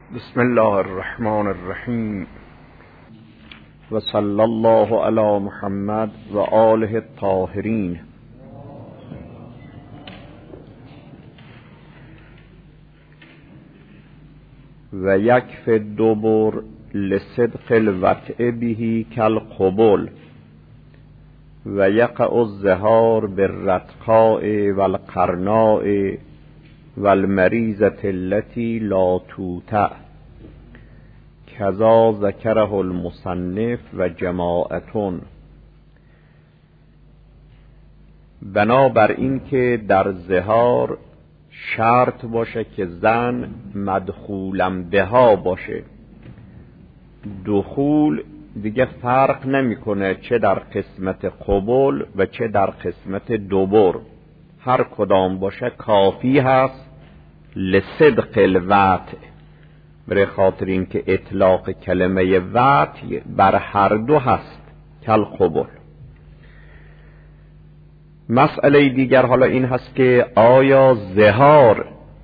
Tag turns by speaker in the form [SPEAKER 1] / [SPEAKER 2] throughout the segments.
[SPEAKER 1] بسم الله الرحمن الرحیم و صلی الله علی محمد و آله الطاهرین. و یکف الدبر لصدق الوطء به کالقبل و یقع الظهار بالرتقاء والقرناء والمریضة التي لا توطأ کذا ذکره المصنف و جماعتون. بنابر این که در ظهار شرط باشه که زن مدخولم بها باشه. دخول دیگه فرق نمیکنه چه در قسمت قبول و چه در قسمت دبر، هر کدام باشه کافی هست لصدق الوطء، برای خاطر این که اطلاق کلمه وطء بر هر دو هست کالقبول. مسئله دیگر حالا این هست که آیا ظهار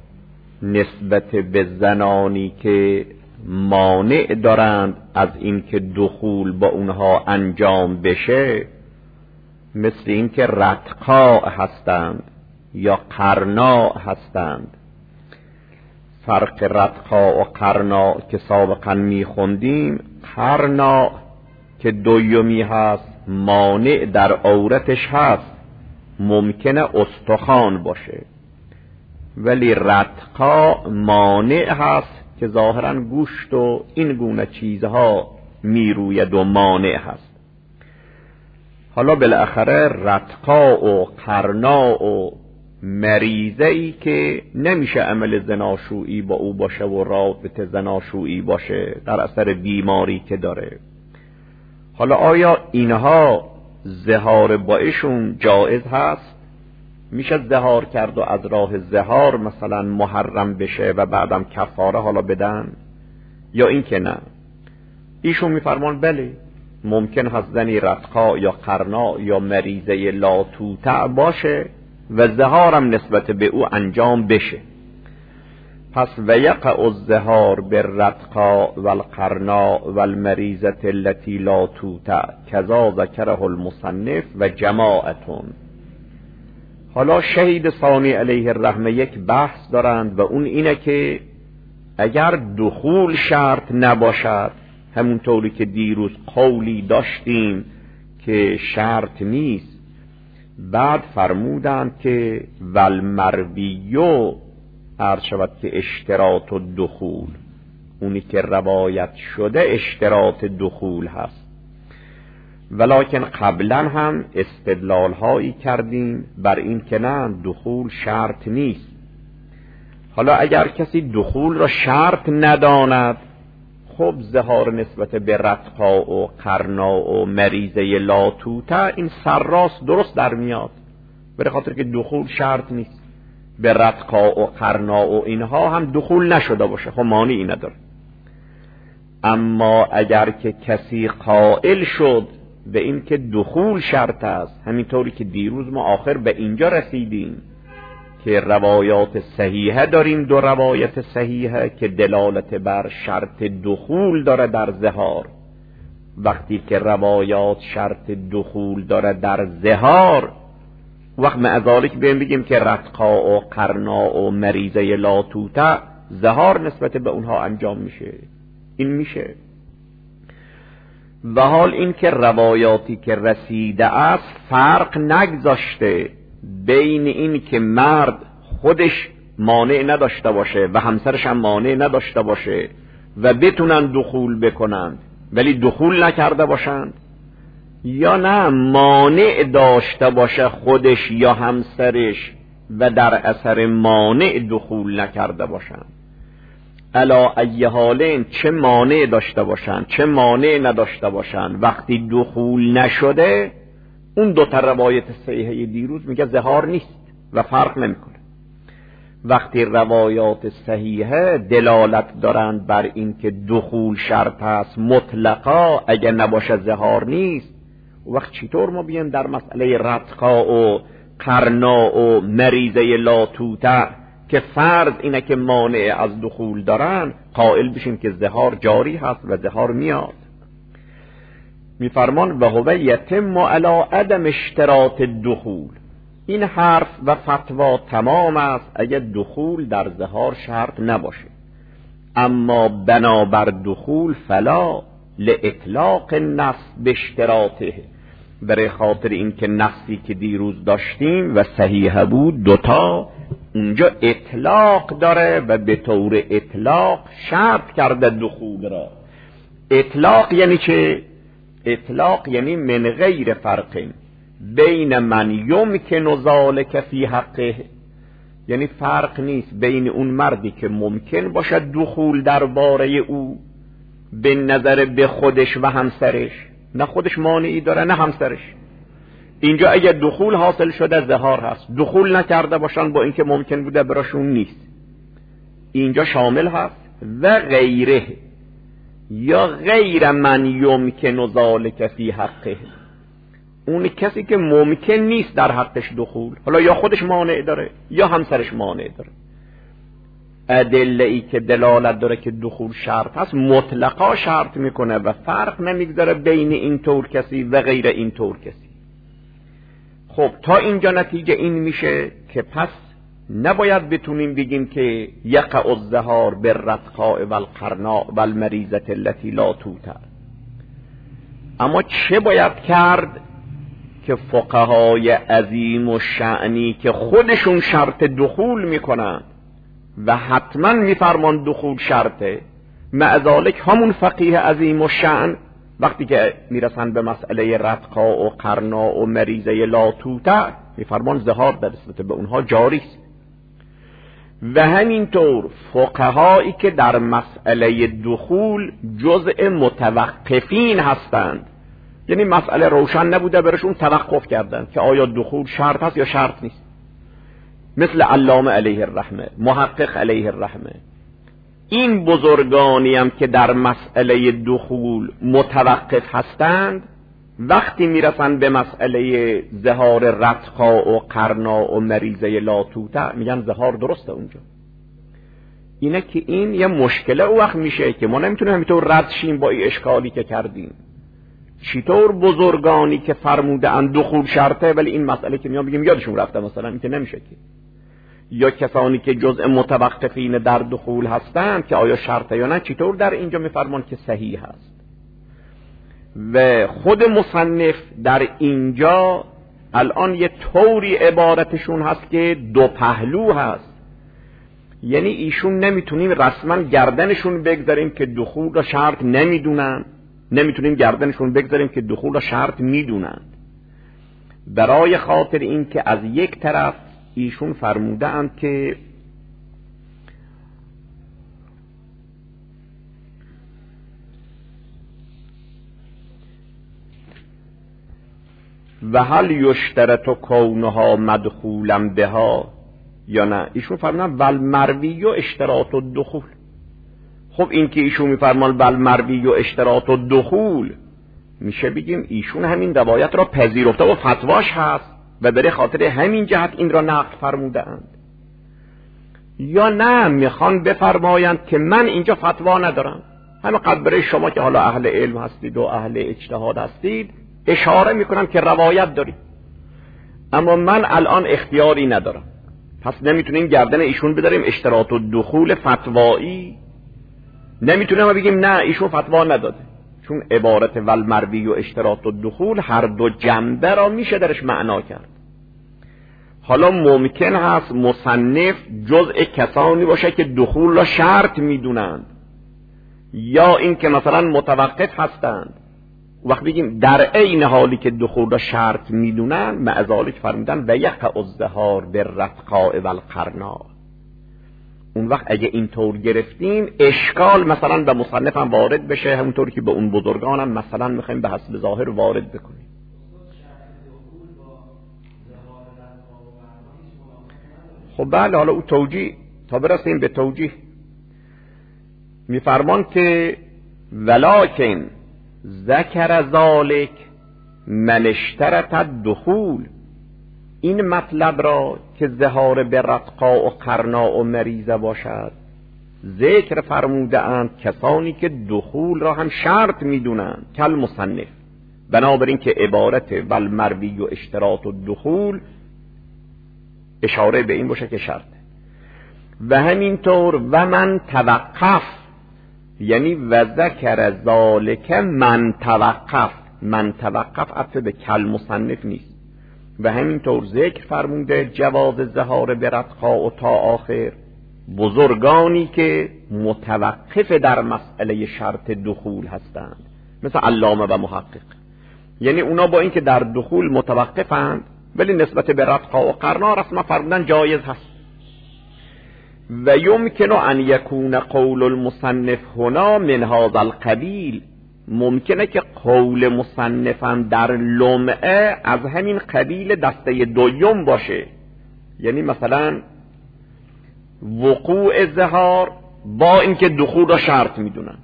[SPEAKER 1] نسبت به زنانی که مانع دارند از این که دخول با اونها انجام بشه، مثل این که رتقاء هستند یا قرناء هستند. فرق رتقاء و قرناء که سابقا میخوندیم، قرناء که دویمی هست مانع در عورتش هست، ممکنه استخوان باشه، ولی رتقاء مانع هست که ظاهرا گوشت و این گونه چیزها میروید و مانع هست. حالا بالاخره رتقاء و قرناء و مریضه ای که نمیشه عمل زناشویی با او باشه و رابطه زناشویی باشه در اثر بیماری که داره، حالا آیا اینها ظهار با ایشون جایز هست؟ میشه ظهار کرد و از راه ظهار مثلا محرم بشه و بعدم کفاره حالا بدن، یا این که نه؟ ایشون میفرمان بله ممکن هست زنی رتقا یا قرنا یا مریضه لا توطأ باشه و ظهارم نسبت به او انجام بشه. پس و یقع الظهار بالرتقاء والقرناء والمریضة التي لا توطأ کذا ذکره المصنف و جماعتون. حالا شهید ثانی علیه الرحمه یک بحث دارند و اون اینه که اگر دخول شرط نباشد، همونطوری که دیروز قولی داشتیم که شرط نیست، بعد فرمودند که والمرویو عرض شود که اشتراط الدخول، اونی که روایت شده اشتراط دخول هست، ولکن قبلا هم استدلال هایی کردیم بر این که نه دخول شرط نیست. حالا اگر کسی دخول را شرط نداند، خب ظهار نسبت به رتقا و قرنا و مریضه لا توطأ این سرراست درست در میاد، برای خاطر که دخول شرط نیست. به رتقا و قرنا و اینها هم دخول نشده باشه، خب مانعی نداره. اما اگر که کسی قائل شد به این که دخول شرط است، همینطوری که دیروز ما آخر به اینجا رسیدیم که روایات صحیحه داریم، دو روایت صحیحه که دلالت بر شرط دخول داره در ظهار. وقتی که روایات شرط دخول داره در ظهار، وقت معذالک بگیم که رتقا و قرنا و مریضه لا توطأ ظهار نسبت به اونها انجام میشه، این میشه. و حال این که روایاتی که رسیده است فرق نگذاشته بین این که مرد خودش مانع نداشته باشه و همسرش هم مانع نداشته باشه و بتونن دخول بکنند ولی دخول نکرده باشند، یا نه مانع داشته باشه خودش یا همسرش و در اثر مانع دخول نکرده باشند. علا ای حالین چه مانع داشته باشند چه مانع نداشته باشند، وقتی دخول نشده اون دو تا روایت صحیحه دیروز میگه ظهار نیست و فرق نمیکنه. وقتی روایات صحیحه دلالت دارند بر این که دخول شرط است مطلقا، اگر نباشه ظهار نیست، وقت چطور ما بیایم در مسئله رتقا و قرنا و مریضه لا توطأ که فرض اینه که مانع از دخول دارن، قائل بشیم که زهار جاری هست و زهار میاد. میفرمان و هو یتم علی عدم اشتراط دخول. این حرف و فتوا تمام است اگر دخول در زهار شرط نباشه، اما بنابر دخول فلا لاطلاق النص باشتراطه، برای خاطر این که نصی که دیروز داشتیم و صحیح بود دوتا اونجا اطلاق داره و به طور اطلاق شرط کرده دخول را. اطلاق یعنی چه؟ اطلاق یعنی من غیر فرق بین من یمکن ذلک فی حقه، یعنی فرق نیست بین اون مردی که ممکن باشد دخول درباره او به نظر به خودش و همسرش، نه خودش مانعی داره نه همسرش. اینجا اگر دخول حاصل شده زهار هست، دخول نکرده باشن با اینکه ممکن بوده براشون نیست، اینجا شامل هست. و غیره یا غیر من یمکن ذلک فی حقه، اون کسی که ممکن نیست در حقش دخول، حالا یا خودش مانع داره یا همسرش مانع داره. ادله ای که دلالت داره که دخول شرط هست مطلقا شرط میکنه و فرق نمیگذاره بین این طور کسی و غیر این طور کسی. خب تا اینجا نتیجه این میشه که پس نباید بتونیم بگیم که یقع الزهار بالرتقاء والقرناء والمریضة التي لا توتر. اما چه باید کرد که فقهای عظیم و شأنی که خودشون شرط دخول میکنن و حتما میفرمان دخول شرطه، مع ذالک همون فقیه عظیم و شأن وقتی که میرسن به مسئله رتقا و قرنا و مریضه لا توتر میفرمان زهار در نسبت به اونها جاری است. و همینطور فقهایی که در مسئله دخول جزء متوقفین هستند، یعنی مسئله روشن نبوده برشون توقف کردن که آیا دخول شرط هست یا شرط نیست، مثل علامه علیه الرحمه، محقق علیه الرحمه. این بزرگانی هم که در مسئله دخول متوقف هستند وقتی میرسن به مسئله زهار رتقا و قرنا و مریضه لا توتر میگن زهار درسته اونجا. اینه که این یه مشکله او وقت میشه که ما نمیتونیم همینطور رد شیم با این اشکالی که کردیم. چطور بزرگانی که فرموده ان دخول شرطه ولی این مسئله که میان بگیم یادشون رفته مثلا، این که نمیشه که. یا کسانی که جزء متوقفین در دخول هستند که آیا شرطه یا نه، چطور در اینجا میفرمان که صحیح هست. و خود مصنف در اینجا الان یه طوری عبارتشون هست که دو پهلو هست، یعنی ایشون نمیتونیم رسما گردنشون بگذاریم که دخول را شرط نمیدونن، نمیتونیم گردنشون بگذاریم که دخول را شرط میدونن، برای خاطر این که از یک طرف ایشون فرموده اند که و هل یشترط کونها مدخولا بها یا نه. ایشون فرمودن ول مروی و اشتراط الدخول. خب این که ایشون میفرمان ول مروی و اشتراط الدخول، میشه بگیم ایشون همین روایت را پذیرفته و فتواش هست و برای خاطر همین جهت این را نقل فرمودند، یا نه میخوان بفرمایند که من اینجا فتوا ندارم، همه قد برای شما که حالا اهل علم هستید و اهل اجتهاد هستید اشاره میکنم که روایت دارید، اما من الان اختیاری ندارم. پس نمیتونیم گردن ایشون بداریم اشتراط الدخول فتوایی، نمیتونیم بگیم نه ایشون فتوا نداده، چون عبارت والمروی و اشتراط الدخول هر دو جنبه را میشه درش معنا کرد. حالا ممکن هست مصنف جزء کسانی باشه که دخول را شرط میدونند، یا این که مثلا متوقف هستند. وقت بگیم در عین حالی که دخول را شرط میدونن، مع ذالک فرمودن و یقع الزهار بالرتقاء والقرناء. اون وقت اگه اینطور گرفتیم اشکال مثلا به مصنف هم وارد بشه، همونطور که به اون بزرگان هم مثلا میخوایم به حسب ظاهر وارد بکنیم. خب بله، حالا او توجیه، تا برسیم به توجیه میفرمان که ولکن ذکر ذالک من اشترط الدخول، این مطلب را که زهار به رتقا و قرنا و مریضه باشد ذکر فرموده اند کسانی که دخول را هم شرط میدونند، کل مصنف. بنابراین که عبارت والمروی و اشتراط و دخول اشاره به این باشه که شرطه. و همینطور و من توقف، یعنی و ذکر ذالک من توقف. من توقف عطف به کل مصنف نیست. و همینطور ذکر فرموده جواز ظهار به رتقا و تا آخر بزرگانی که متوقف در مسئله شرط دخول هستند، مثل علامه و محقق. یعنی اونا با اینکه در دخول متوقفند ولی نسبت به رتقا و قرنا رسما فرمودن جایز هست. و یمکن ان یکون قول المصنف هنا من هذا القبیل، ممکنه که قول مصنفم در لمعه از همین قبیل دسته دوم باشه. یعنی مثلا وقوع ظهار با اینکه دخول را شرط میدونن،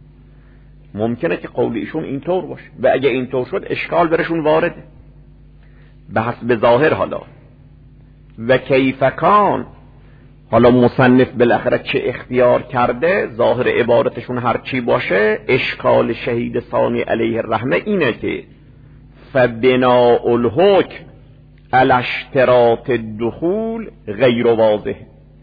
[SPEAKER 1] ممکنه که قول ایشون اینطور باشه و اگه اینطور شد اشکال برشون وارده به حسب ظاهر. حالا و کیف کان، حالا مصنف بالاخره چه اختیار کرده، ظاهر عبارتشون هر چی باشه، اشکال شهید ثانی علیه الرحمه اینه که فبناء الحکم علی اشتراط الدخول غیر واضح.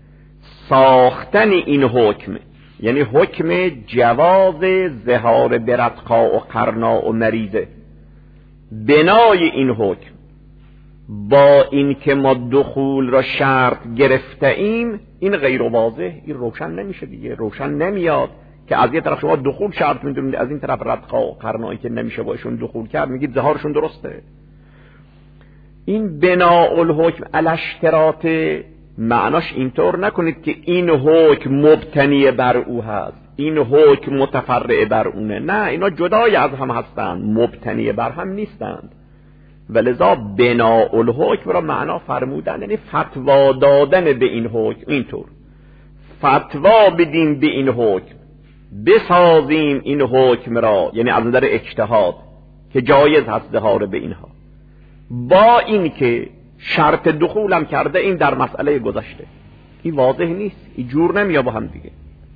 [SPEAKER 1] ساختن این حکم، یعنی حکم جواز ظهار برتقا و قرنا و مریضه، بنای این حکم با این که ما دخول را شرط گرفته ایم، این غیر واضح، این روشن نمیشه دیگه، روشن نمیاد که از یه طرف شما دخول شرط میدونید، از این طرف رتقا و قرنایی که نمیشه باشون دخول کرد میگید ظهارشون درسته. این بناء الحکم علی اشتراط معناش اینطور نکنید که این حکم مبتنی بر او هست، این حکم متفرع بر اونه. نه، اینا جدای از هم هستند، مبتنی بر هم نیستند. ولذا بناء الحکم را معنا فرمودن یعنی فتوا دادن به این حکم. اینطور فتوا بدیم به این حکم، بسازیم این حکم را، یعنی از نظر اجتهاد که جایز هست ظهار به اینها، با این که شرط دخولم کرده این در مسئله گذشته. این واضح نیست، این جور نمیاد با هم دیگه.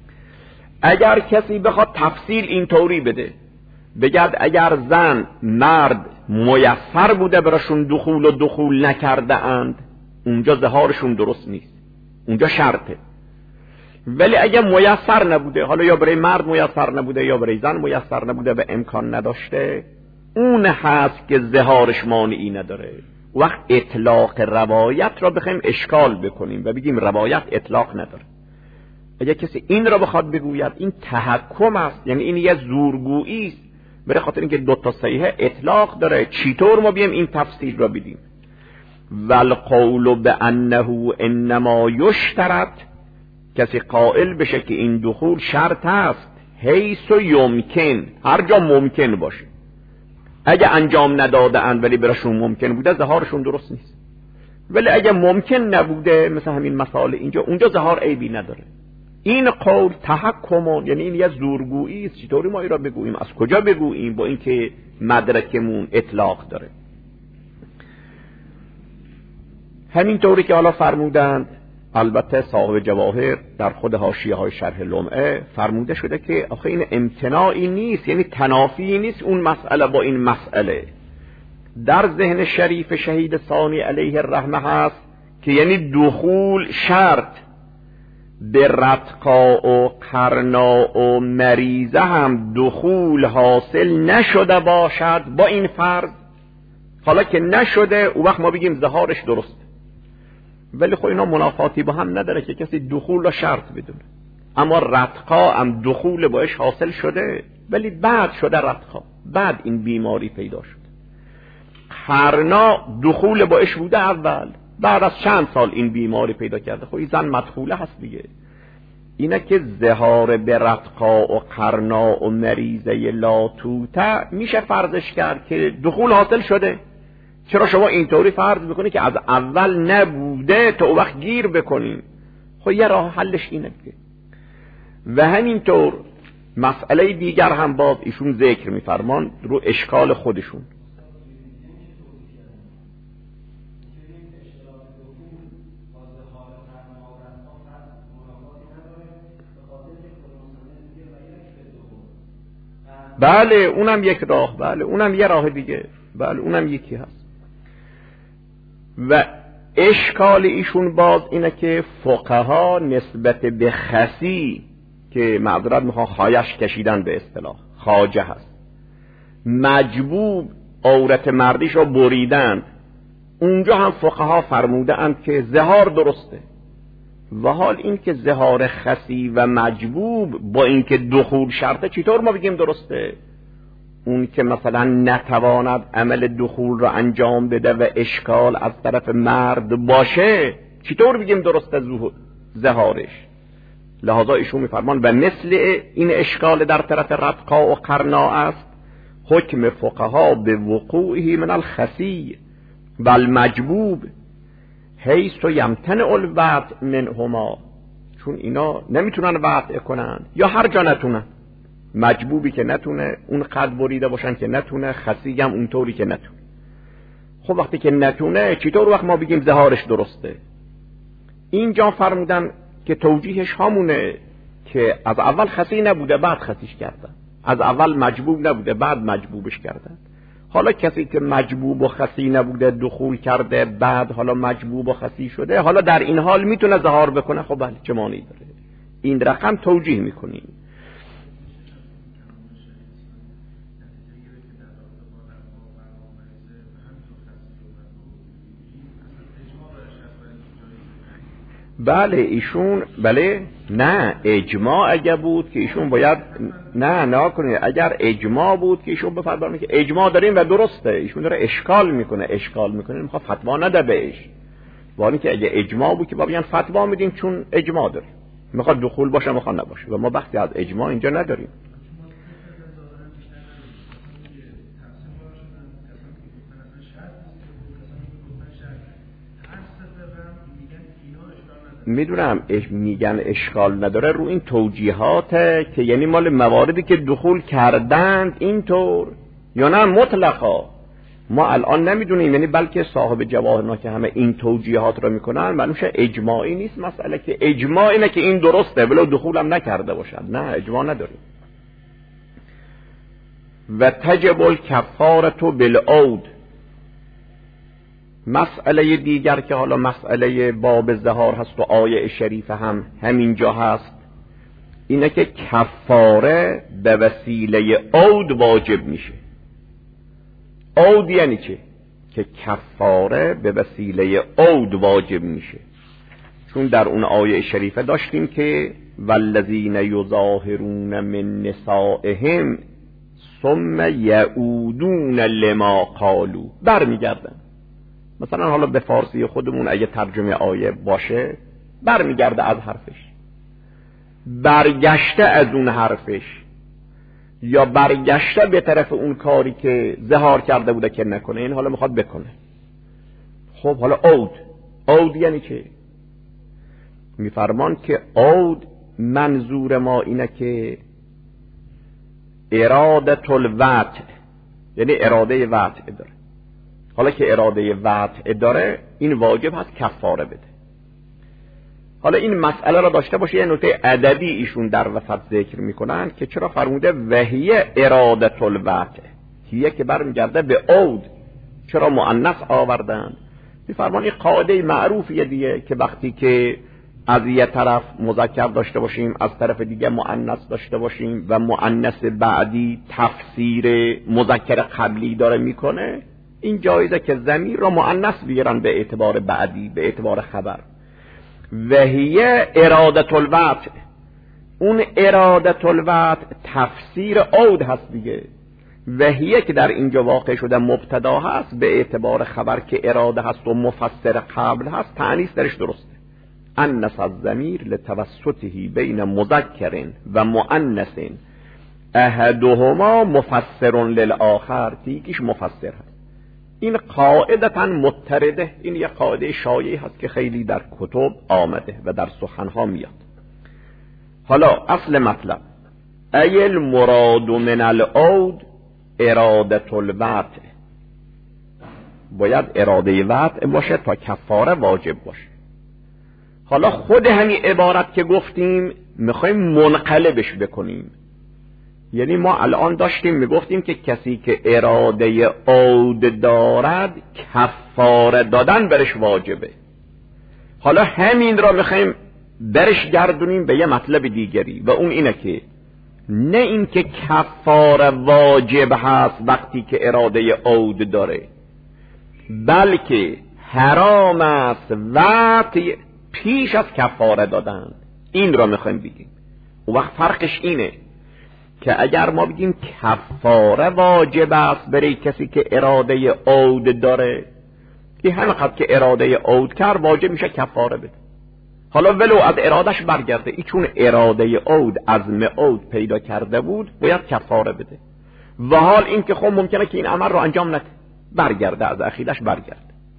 [SPEAKER 1] اگر کسی بخواد تفصیل این طوری بده، بگرد اگر زن مرد میسر بوده براشون دخول و دخول نکرده اند، اونجا ظهارشون درست نیست، اونجا شرطه. ولی اگه میسر نبوده، حالا یا برای مرد میسر نبوده یا برای زن میسر نبوده و امکان نداشته، اون هست که ظهارش مانعی نداره. وقت اطلاق روایت را بخوایم اشکال بکنیم و بگیم روایت اطلاق نداره، اگه کسی این را بخواد بگوید این تحکم است، یعنی این یه زورگویی است، برای خاطر اینکه دو تا صحیحه اطلاق داره، چطور ما بیم این تفسیر را بدیم؟ والقول بانه انما یشترط، کسی قائل بشه که این دخول شرط است، حیث و یمکن، هر جا ممکن باشه. اگه انجام نداده اند ولی براشون ممکن بوده، ظهارشون درست نیست. ولی اگه ممکن نبوده، مثل همین مثال اینجا، اونجا ظهار عیبی نداره. این قول تحکمون، یعنی این یه زورگویی است، چطوری ما این را بگوییم، از کجا بگوییم، با اینکه مدرکمون اطلاق داره. همین طوری که حالا فرمودند، البته صاحب جواهر در خود حاشیه های شرح لمعه فرموده شده که آخه این امتناعی نیست، یعنی تنافی نیست اون مسئله با این مسئله. در ذهن شریف شهید ثانی علیه الرحمه هست که یعنی دخول شرط، به رتقا و قرنا و مریضه هم دخول حاصل نشده باشد با این فرض، حالا که نشده او وقت ما بگیم ظهارش درست. ولی خب اینا منافاتی با هم نداره که کسی دخول را شرط بدونه، اما رتقا هم دخول باش حاصل شده ولی بعد شده رتقا، بعد این بیماری پیدا شد. قرنا دخول باش بوده اول، بعد از چند سال این بیماری پیدا کرده. خب این زن مدخوله هست دیگه. اینه که ظهار به رتقا و قرنا و مریضه لاتوته میشه فرضش کرد که دخول حاصل شده. چرا شما اینطوری فرض بکنی که از اول نبوده تا او وقت گیر بکنیم؟ خب یه راه حلش اینه دیگه. و همینطور مسئله دیگر هم باز ایشون ذکر میفرمان رو اشکال خودشون. بله اونم یک راه، بله اونم یه راه دیگه، بله اونم یکی هست. و اشکال ایشون باز اینه که فقها نسبت به خسی که معذرت میخوام خایش کشیدن به اصطلاح خواجه هست، مجبوب عورت مردیش رو بریدن، اونجا هم فقها فرموده اند که زهار درسته. و حال این که زهار خسی و مجبوب با اینکه دخول شرطه چطور ما بگیم درسته؟ اون که مثلا نتواند عمل دخول را انجام بده و اشکال از طرف مرد باشه چطور بگیم درسته زهارش؟ لحاظا ایشون میفرمان و مثل این اشکال در طرف رتقا و قرنا است حکم فقها به وقوعه من الخسی و المجبوب حیث و یمتنع الوضع منهما، چون اینا نمیتونن وضع کنن یا هر جا نتونن، مجبوبی که نتونه اون قد بریده باشن که نتونه، خسی هم اونطوری که نتونه. خب وقتی که نتونه چطور وقت ما بگیم زهارش درسته؟ اینجا فرمودن که توجیهش همونه که از اول خسی نبوده بعد خسیش کردن، از اول مجبوب نبوده بعد مجبوبش کردن. حالا کسی که مجبوب و خسی نبوده دخول کرده بعد حالا مجبوب و خسی شده، حالا در این حال میتونه زهار بکنه. خب بله چه مانعی داره؟ این رقم توجیه میکنیم. بله ایشون بله نه اجماع اگر بود که ایشون باید نه کنید، اگر اجماع بود که ایشون بفرمایید که اجماع داریم و درسته، ایشون داره اشکال میکنه میخواد فتوا نده بهش، ولی که اگه اجماع بود که با بیان فتوا میدیم چون اجماع داریم، میخواد دخول باشه میخواد نباشه و ما بحثی از اجماع اینجا نداریم. میدونم میگن اشکال نداره رو این توجیهاته که یعنی مال مواردی که دخول کردند اینطور یا نه مطلقا ما الان نمیدونیم، یعنی بلکه صاحب جواهرنا که همه این توجیهات رو میکنن معلومه اجماعی نیست مسئله، که اجماع اینه که این درسته ولو دخولم نکرده باشد، نه اجماع نداریم. و تجب الکفارة بالعود، مسئله دیگر که حالا مسئله باب زهار هست و آیه شریفه هم همینجا هست اینه که کفاره به وسیله عود واجب میشه. عود یعنی چه؟ که کفاره به وسیله عود واجب میشه، چون در اون آیه شریفه داشتیم که والذین یظاهرون من نسائهم ثم یعودون لما قالوا، برمیگردن. مثلا حالا به فارسی خودمون اگه ترجمه آیه باشه برمیگرده از حرفش، برگشته از اون حرفش، یا برگشته به طرف اون کاری که ظهار کرده بوده که نکنه، این حالا میخواد بکنه. خب حالا عود یعنی چه؟ میفرمان که عود منظور ما اینه که اراده الوضع، یعنی اراده وضع داره. حالا که اراده وضع داره این واجب هست کفاره بده. حالا این مسئله را داشته باشه یه نکته ادبی ایشون در وسط ذکر میکنن که چرا فرموده وهیه اراده الوضع، هیه که برمیگرده به عود، چرا مؤنث آوردن؟ میفرمان این قاعده معروفیه دیگه که وقتی که از یه طرف مذکر داشته باشیم از طرف دیگه مؤنث داشته باشیم و مؤنث بعدی تفسیر مذکر قبلی داره میکنه، این جایزه که ضمیر را مؤنث بیارن به اعتبار بعدی، به اعتبار خبر. وهیه اراده الوضع، اون اراده الوضع تفسیر عود هست دیگه. وهیه که در اینجا واقع شده مبتدا هست به اعتبار خبر که اراده هست و مفسر قبل هست، تأنیث درش درسته. انس الضمیر لتوسطه بین مذکر و مؤنث احدهما مفسر للآخر، یکیش مفسر هست. این قاعدتا مضطرده، این یک قاعده شایعی هست که خیلی در کتب آمده و در سخنها میاد. حالا اصل مطلب ای المراد من العود اراده الوضع، باید اراده وضع باشه تا کفاره واجب باشه. حالا خود همین عبارت که گفتیم میخوایم منقلبش بکنیم، یعنی ما الان داشتیم میگفتیم که کسی که اراده عود دارد کفاره دادن برش واجبه. حالا همین را میخوایم برش گردونیم به یه مطلب دیگری و اون اینه که نه این که کفاره واجب هست وقتی که اراده عود داره، بلکه حرام است وقتی پیش از کفاره دادن. این را میخوایم بگیم. اون وقت فرقش اینه که اگر ما بگیم کفاره واجب است برای کسی که اراده عود داره، که همینقدر که اراده عود کرد واجب میشه کفاره بده. حالا ولو از ارادش برگرده، ای چون اراده عود عزم عود پیدا کرده بود باید کفاره بده. و حال این که خب ممکنه که این عمل رو انجام نده، برگرده از عقیدش برگرده.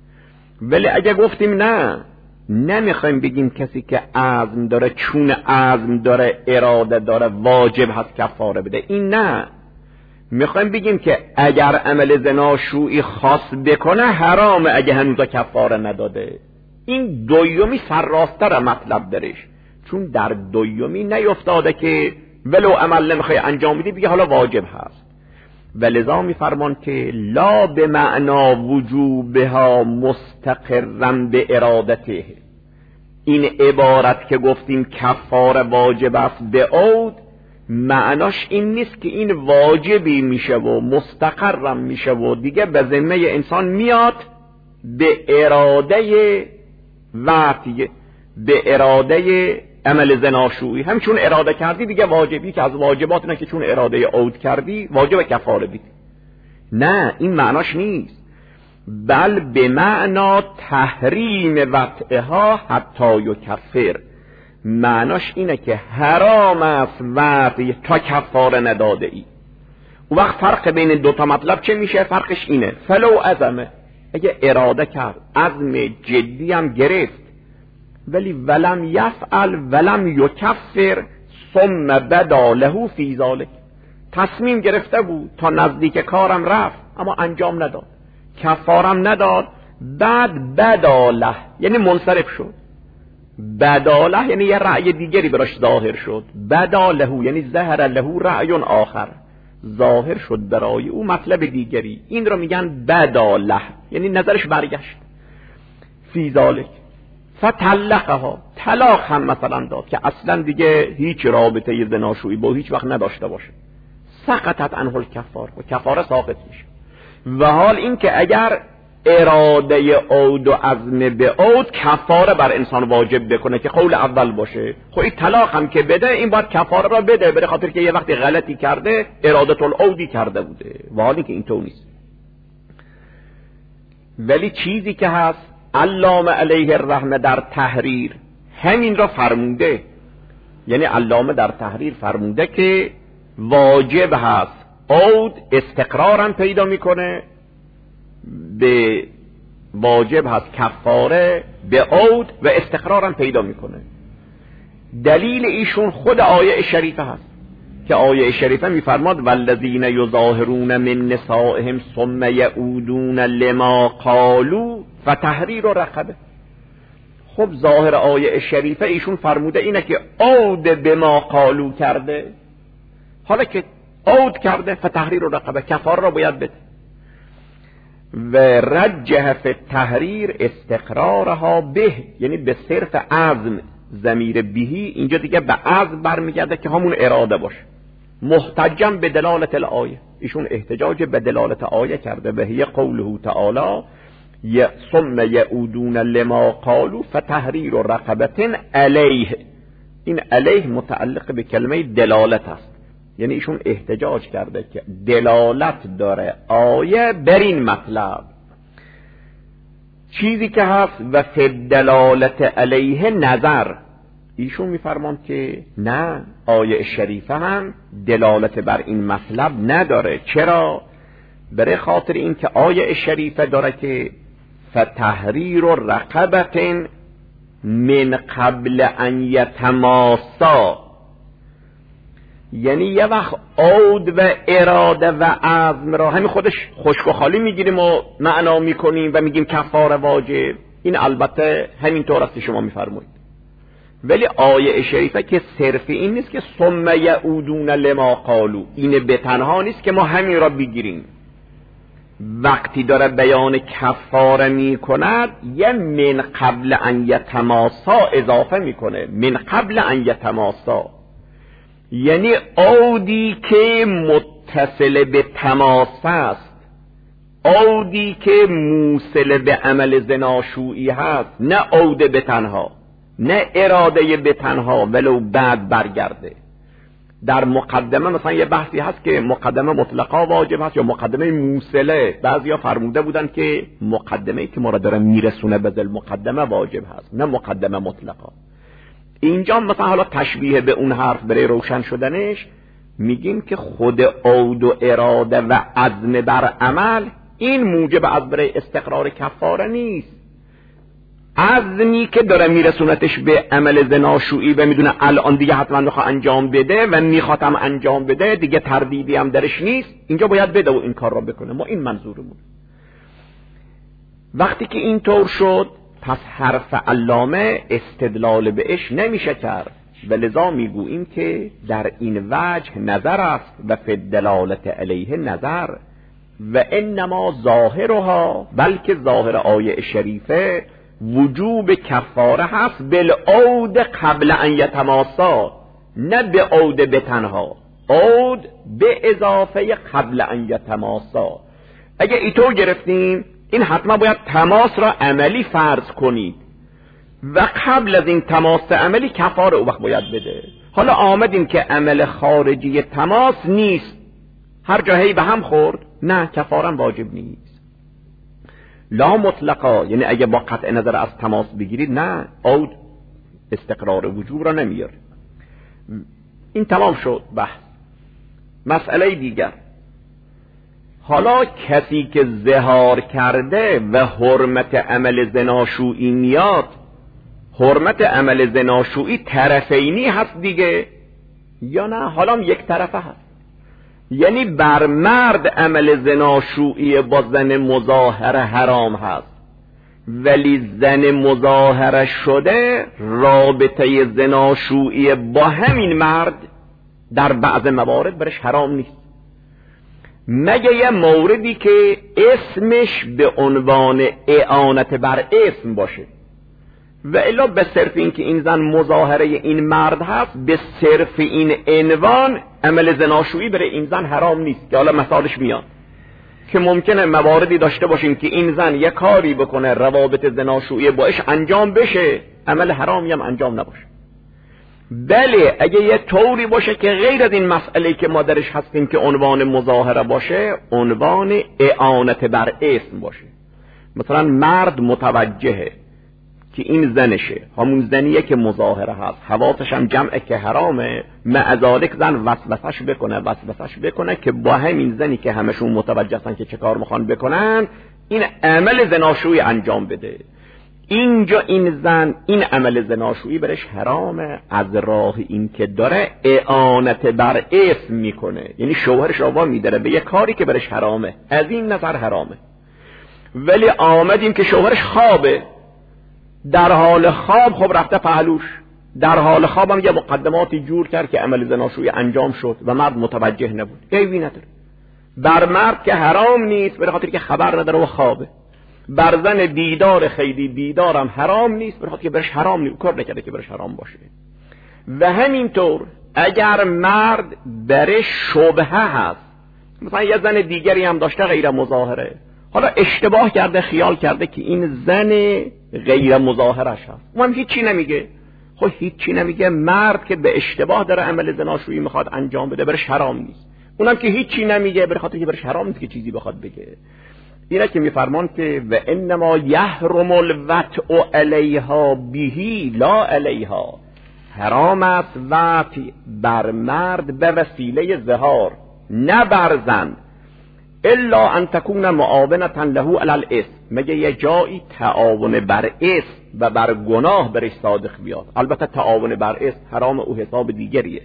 [SPEAKER 1] ولی اگه گفتیم نه، نمیخوایم بگیم کسی که عزم داره چون عزم داره اراده داره واجب هست کفاره بده، این نه. میخوایم بگیم که اگر عمل زناشویی خاص بکنه حرامه اگه هنوزا کفاره نداده. این دویومی سرراستر مطلب درش، چون در دویومی نیفتاده که ولو عمل نمیخوای انجام بدی بگه حالا واجب هست. ولذا میفرمان که لا به معنا وجوبها مستقرا به ارادته. این عبارت که گفتیم کفاره واجب است به عود، معناش این نیست که این واجبی میشه و مستقرم میشه و دیگه به ذمه انسان میاد به اراده وقتی به اراده عمل زناشویی. هم چون اراده کردی دیگه واجبی که از واجبات نه که چون اراده عود کردی واجب کفاره بدی. نه، این معناش نیست. بل به معنا تحریم وطئها حتی یکفر. معناش اینه که حرام است وقتی تا کفاره نداده ای. اون وقت فرق بین دوتا مطلب چه میشه؟ فرقش اینه فلو عزمه، اگه اراده کرد عزم جدی هم گرفت ولی ولم یفعل ولم یکفر ثم بدا له فی ذلک، تصمیم گرفته بود تا نزدیک کارم رفت اما انجام نداد، کفارم نداد، بعد بدا له یعنی منصرف شد. بدا له یعنی یه رأی دیگری براش ظاهر شد. بدا له یعنی ظهر له رأی آخر، ظاهر شد برای او مطلب دیگری. این رو میگن بدا له یعنی نظرش برگشت. فی ذلک فطلقها، طلاق هم مثلا داد که اصلا دیگه هیچ رابطه زناشویی با هیچ وقت نداشته باشه، سقطت عنه الکفار و کفاره ساقط میشه. و حال این که اگر اراده عود و عزم به عود کفاره بر انسان واجب بکنه که قول اول باشه، خب این طلاق هم که بده این باید کفاره را بده، برای خاطر که یه وقتی غلطی کرده ارادت العودی کرده بوده. و حالی که این تو نیست. ولی چیزی که هست علامه علیه الرحمه در تحریر همین را فرموده، یعنی علامه در تحریر فرموده که واجب هست عود استقرارم پیدا میکنه، به واجب هست کفاره به عود و استقرارم پیدا میکنه. دلیل ایشون خود آیه شریفه هست که آیه شریفه میفرماد والذین یظاهرون من نسائهم ثم یعودون لما قالوا فتحریر رقبه. خب ظاهر آیه شریفه ایشون فرموده اینه که عود به ما قالو کرده، حالا که عود کرده فتحریر رقبه، کفاره را باید بده. و رجح فی التحریر استقرارها به، یعنی به صرف عزم، ضمیر بهی اینجا دیگه به عزم برمیگرده که همون اراده باشه. محتجم به دلالت الآیه، ایشون احتجاج به دلالت آیه کرده و هی قوله تعالی ثم یعودون لما قالوا فتحریر رقبه علیه. این علیه متعلق به کلمه دلالت است، یعنی ایشون احتجاج کرده که دلالت داره آیه بر این مطلب. چیزی که هست و فی دلالت علیه نظر، ایشون میفرمان که نه، آیه شریفه هم دلالت بر این مطلب نداره. چرا؟ برای خاطر این که آیه شریفه داره که فتحریر رقبه من قبل ان یتماسا، یعنی یه وقت عود و اراده و عزم را همین خودش خشک و خالی میگیریم و معنا میکنیم و میگیم کفاره واجب. این البته همینطور است شما میفرمایید، ولی آیه شریفه که صرف این نیست که ثم یعودون لما قالوا، این به تنها نیست که ما همین را بگیریم. وقتی داره بیان کفاره می کند یه من قبل ان یتماسا اضافه میکنه. من قبل ان یتماسا یعنی عودی که متصل به تماس است، عودی که موصل به عمل زناشویی هست، نه عود به تنها، نه اراده به تنها ولو بعد برگرده. در مقدمه مثلا یه بحثی هست که مقدمه مطلقا واجب هست یا مقدمه موصله. بعضیا فرموده بودن که مقدمه‌ای که ما را داره میرسونه به ذل مقدمه واجب هست، نه مقدمه مطلقا. اینجا مثلا حالا تشبیه به اون حرف برای روشن شدنش میگیم که خود عود و اراده و عزم بر عمل این موجب از برای استقرار کفاره نیست. عزمی که داره میرسونتش به عمل زناشویی و میدونه الان دیگه حتما میخواد انجام بده و میخوادم انجام بده، دیگه تردیدی هم درش نیست، اینجا باید بده و این کار را بکنه. ما این منظورمون. وقتی که اینطور شد پس حرف علامه استدلال بهش نمیشه کرد و لذا میگوییم که در این وجه نظر است و فی الدلالت علیه نظر و انما ظاهرها، بلکه ظاهر آیه شریفه وجوب کفاره هست بالعود قبل ان یتماسا، نه به عود به تنها، عود به اضافه قبل ان یتماسا. اگه ایطور گرفتیم این حتما باید تماس را عملی فرض کنید و قبل از این تماس عملی کفاره او وقت باید بده. حالا آمدیم که عمل خارجی تماس نیست، هر جایی به هم خورد، نه کفاره واجب نیست. لا مطلقا یعنی اگه با قطع نظر از تماس بگیرید نه، عود استقرار وجوب را نمیاره. این تمام شد بحث. مسئله دیگر، حالا کسی که ظهار کرده و حرمت عمل زناشویی میاد، حرمت عمل زناشویی طرفینی هست دیگه یا نه؟ حالا یک طرفه هست. یعنی بر مرد عمل زناشویی با زن مظاهره حرام هست، ولی زن مظاهره شده رابطه زناشویی با همین مرد در بعض موارد برش حرام نیست، مگه یه موردی که اسمش به عنوان اعانت بر اسم باشه. و الا به صرف این که این زن مظاهره این مرد هست، به صرف این عنوان عمل زناشویی برای این زن حرام نیست. که حالا مثالش میاد که ممکنه مواردی داشته باشیم که این زن یه کاری بکنه روابط زناشویی باش انجام بشه، عمل حرامی هم انجام نباشه. بله اگه یه طوری باشه که غیر از این مسئله که ما درش هستیم که عنوان مظاهره باشه، عنوان اعانت بر اسم باشه. مثلا مرد متوجهه که این زنشه، همون زنیه که مظاهره هست، حواسش هم جمعه که حرامه، معذالک زن وسوسش بکنه که با همین زنی که همشون متوجه هستن که چه کار میخوان بکنن این عمل زناشویی انجام بده. اینجا این زن این عمل زناشویی برش حرامه از راه این که داره اعانت بر اسم میکنه، یعنی شوهرش آوا میداره به یه کاری که برش حرامه، از این نظر حرامه. ولی آمدیم که شوهرش خوابه، در حال خواب خب رفته پهلوش، در حال خواب هم یه مقدماتی جور کرد که عمل زناشویی انجام شد و مرد متوجه نبود، عیبی نداره. بر مرد که حرام نیست به خاطر که خبر نداره و خوابه، بر زن بیدار خیلی بیدارم حرام نیست به خاطر که برش حرام نیست، کار نکرده که برش حرام باشه. و همینطور اگر مرد برش شبهه هست، مثلا یه زن دیگری هم داشته غیر مظاهره، حالا اشتباه کرده خیال کرده که این زن غیر مظاهرش هست، اونم هیچی نمیگه. خب هیچی نمیگه، مرد که به اشتباه داره عمل زناشویی میخواد انجام بده برش حرام نیست، اونم که هیچی نمیگه به خاطر که برش حرام نیست که چیزی بخواد بگه. اینه که میفرمان که و انما یحرم الوطء علیها بهی لا علیها، حرام است وطء بر مرد به وسیله ظهار نه بر زن، الا ان تکون معاونتا له علی الاثم، مگه یه جایی تعاون بر اثم و بر گناه برش صادق بیاد. البته تعاون بر اثم حرام او حساب دیگریه،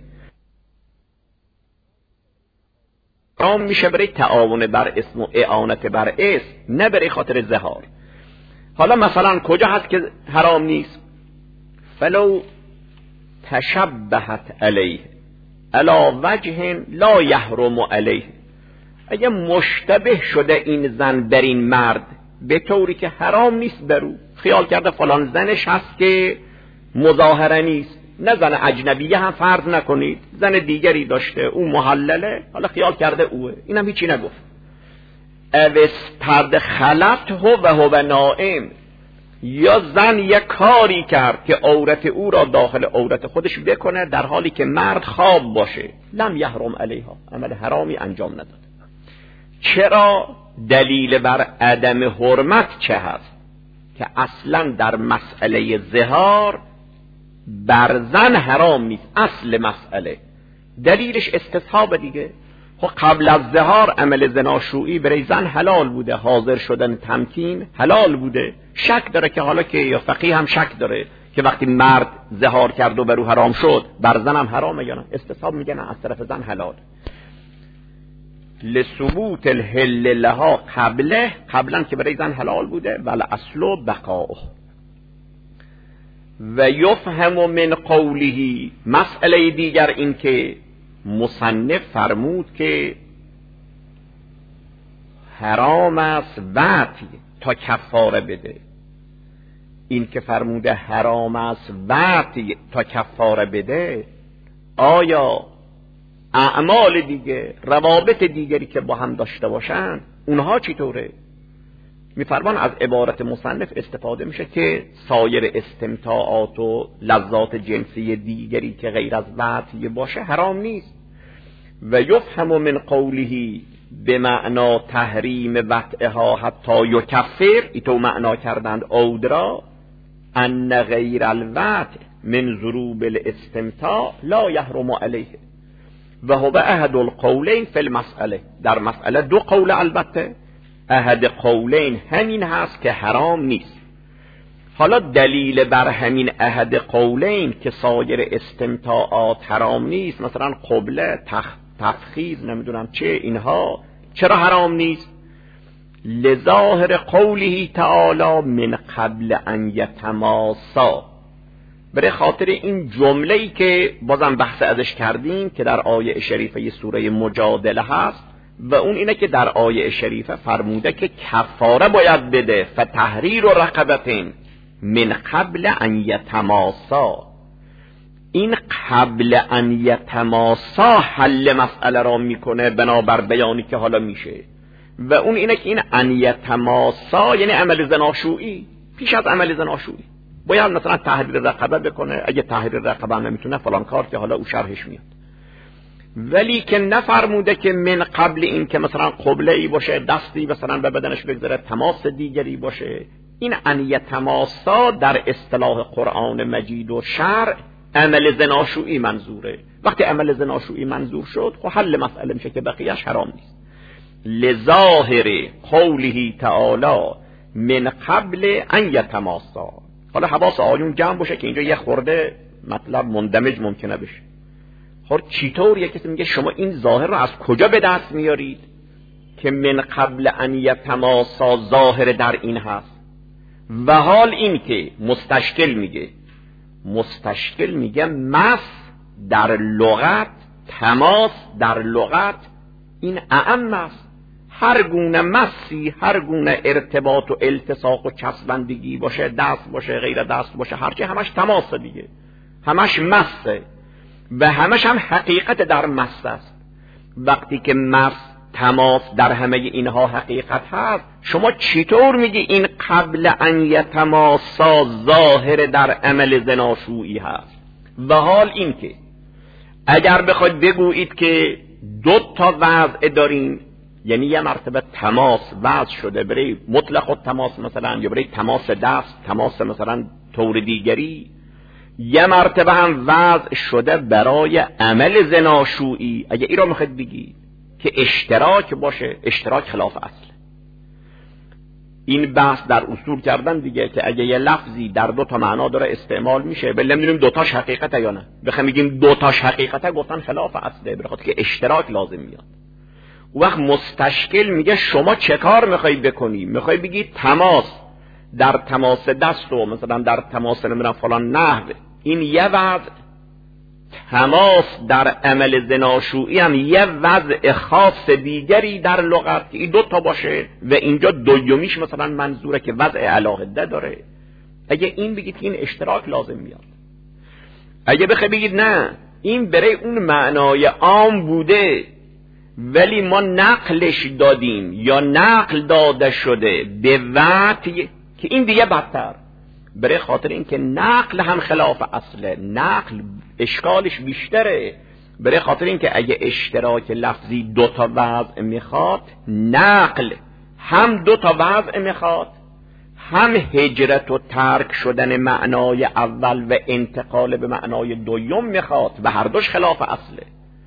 [SPEAKER 1] حرام میشه برای تعاون بر اسم و اعانت بر اسم، نه برای خاطر ظهار. حالا مثلا کجا هست که حرام نیست؟ فلو تشبهت علیه علی وجه لا یحرم علیه، اگه مشتبه شده این زن بر این مرد به طوری که حرام نیست برو، خیال کرده فلان زنش هست که مظاهره نیست، نه زن اجنبیه هم فرض نکنید، زن دیگری داشته اون محلله، حالا خیال کرده اوه، اینم هیچی نگفت. اوسترد خلط و هو نائم، یا زن یک کاری کرد که عورت او را داخل عورت خودش بکنه در حالی که مرد خواب باشه، لم یحرم علیها، عمل حرامی انجام نداد. چرا؟ دلیل بر عدم حرمت چه هست؟ که اصلا در مسئله ظهار بر زن حرام نیست، اصل مسئله دلیلش استصحاب دیگه. خب قبل از ظهار عمل زناشویی برای زن حلال بوده، حاضر شدن تمکین حلال بوده. شک داره که حالا که یا فقیه هم شک داره که وقتی مرد ظهار کرد و برو حرام شد بر زن هم حرامه یا نه؟ استصحاب میگن از طرف زن حلال. لثبوت الحل لها قبلا که برای زن حلال بوده، ولی اصل بقاؤه. و یفهم من قوله، مسئله دیگر این که مصنف فرمود که حرام است وعطی تا کفاره بده. این که فرموده حرام است وعطی تا کفاره بده، آیا اعمال دیگه، روابط دیگری که با هم داشته باشن اونها چطوره؟ میفرمان از عبارت مصنف استفاده میشه که سایر استمتاعات و لذات جنسی دیگری که غیر از وطی باشه حرام نیست. و یفهم من قوله به معنا تحریم وطئها حتی یکفر، ایتو معنا کردند اودرا ان غیر الوطء من ضروب الاستمتاع لا یحرم علیه و هو احد القولین فی المسئله. در مسئله دو قول، البته احد قولین همین هست که حرام نیست. حالا دلیل بر همین احد قولین که سایر استمتاعات حرام نیست، مثلا قبله، تفخیذ، نمیدونم چه، اینها چرا حرام نیست؟ لظاهر قوله تعالی من قبل ان یتماسا، برای خاطر این جمله‌ای که بازم بحث ازش کردیم که در آیه شریفه سوره مجادله هست، و اون اینه که در آیه شریفه فرموده که کفاره باید بده، فتحریر رقبتین من قبل ان یتماسا. این قبل ان یتماسا حل مسئله را میکنه بنابر بیانی که حالا میشه، و اون اینه که این ان یتماسا یعنی عمل زناشویی، پیش از عمل زناشویی باید مثلا تحریر رقبه بکنه، اگه تحریر رقبه نمیتونه فلان کار که حالا او شرحش میاد. ولی که نفرموده که من قبل این که مثلا قبله ای باشه، دستی مثلا به بدنش بگذاره، تماس دیگری باشه. این ان یتماسا در اصطلاح قرآن مجید و شرع عمل زناشویی منظوره. وقتی عمل زناشویی منظور شد خب حل مسئله میشه که بقیهش حرام نیست. لظاهر قوله تعالی من قبل ان یتماسا. حالا حواس آیون جمع باشه که اینجا یه خورده مطلب مندمج ممکنه بشه. خب چطور یک کسی میگه شما این ظاهر رو از کجا به دست میارید که من قبل ان یتماسا ظاهر در این هست؟ و حال این که مستشکل میگه مس در لغت، تماس در لغت این اعم است. هر گونه مسی، هر گونه ارتباط و التصاق و چسبندگی باشه، دست باشه، غیر دست باشه، هرچی همش تماس دیگه، همش مسه و همش هم حقیقت در مس است. وقتی که مس، تماس در همه اینها حقیقت هست، شما چطور میگی این قبل ان یتماسا ظاهر در عمل زناشویی هست؟ و حال این که اگر بخواید بگویید که دو تا وضع داریم، یعنی یه مرتبه تماس وضع شده برای مطلق التماس مثلا، یا برای تماس دست، تماس مثلا طور دیگری، یه مرتبه هم وضع شده برای عمل زناشویی، اگه این را میخواید بگی که اشتراک باشه، اشتراک خلاف اصل. این بحث در اصول کردن دیگه که اگه یه لفظی در دو تا معنا داره استعمال میشه، بله نمیدونیم دوتاش حقیقته یا نه، بخوام بگیم دوتاش حقیقته، گفتن خلاف اصله، بخاطر که اشتراک لازم میاد. وقت مستشکل میگه شما چه کار میخوای بکنی؟ میخوای بگی تماس در تماس دست و مثلا در تماس نمیدونم فلان نحو این یه وضع، تماس در عمل زناشویی هم یه وضع خاص دیگری در لغت که این 2 تا باشه و اینجا دومیش مثلا منظوره که وضع علاهده داره. اگه این بگید این اشتراک لازم میاد. اگه بخوای بگید نه این برای اون معنای عام بوده ولی ما نقلش دادیم یا نقل داده شده به وقتی که این دیگه بدتر، برای خاطر اینکه نقل هم خلاف اصله، نقل اشکالش بیشتره، برای خاطر اینکه اگه اشتراک لفظی 2 تا وضع میخواد، نقل هم 2 تا وضع میخواد، هم هجرت و ترک شدن معنای اول و انتقال به معنای دوم میخواد و هر دوش خلاف اصله.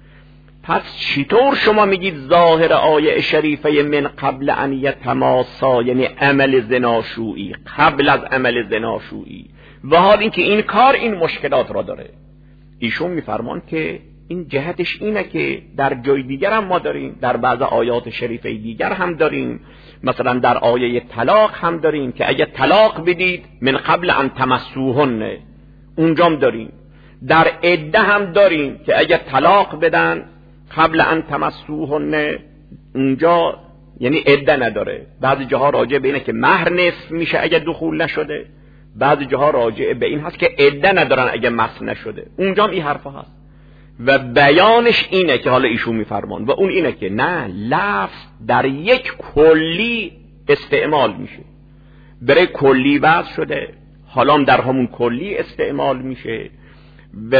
[SPEAKER 1] پس چطور شما میگید ظاهر آیه شریفه من قبل ان یتماسا یعنی عمل زناشویی قبل از عمل زناشویی و حال اینکه این کار این مشکلات را داره؟ ایشون میفرمان که این جهتش اینه که در جای دیگر هم ما داریم، در بعض آیات شریفه دیگر هم داریم، مثلا در آیه طلاق هم داریم که اگه طلاق بدید من قبل ان تمسوهن، اونجام داریم. در عده هم داریم که اگه طلاق بدن قبل ان تمسوهن، اونجا یعنی عده نداره. بعضی جاها راجع به اینه که مهر نصف میشه اگه دخول نشده، بعضی جاها راجع به این هست که عده ندارن اگه مس نشده، اونجام این حرفا هست. و بیانش اینه که حالا ایشون میفرمان و اون اینه که نه، لفظ در یک کلی استعمال میشه، برای کلی وضع شده، حالا در همون کلی استعمال میشه و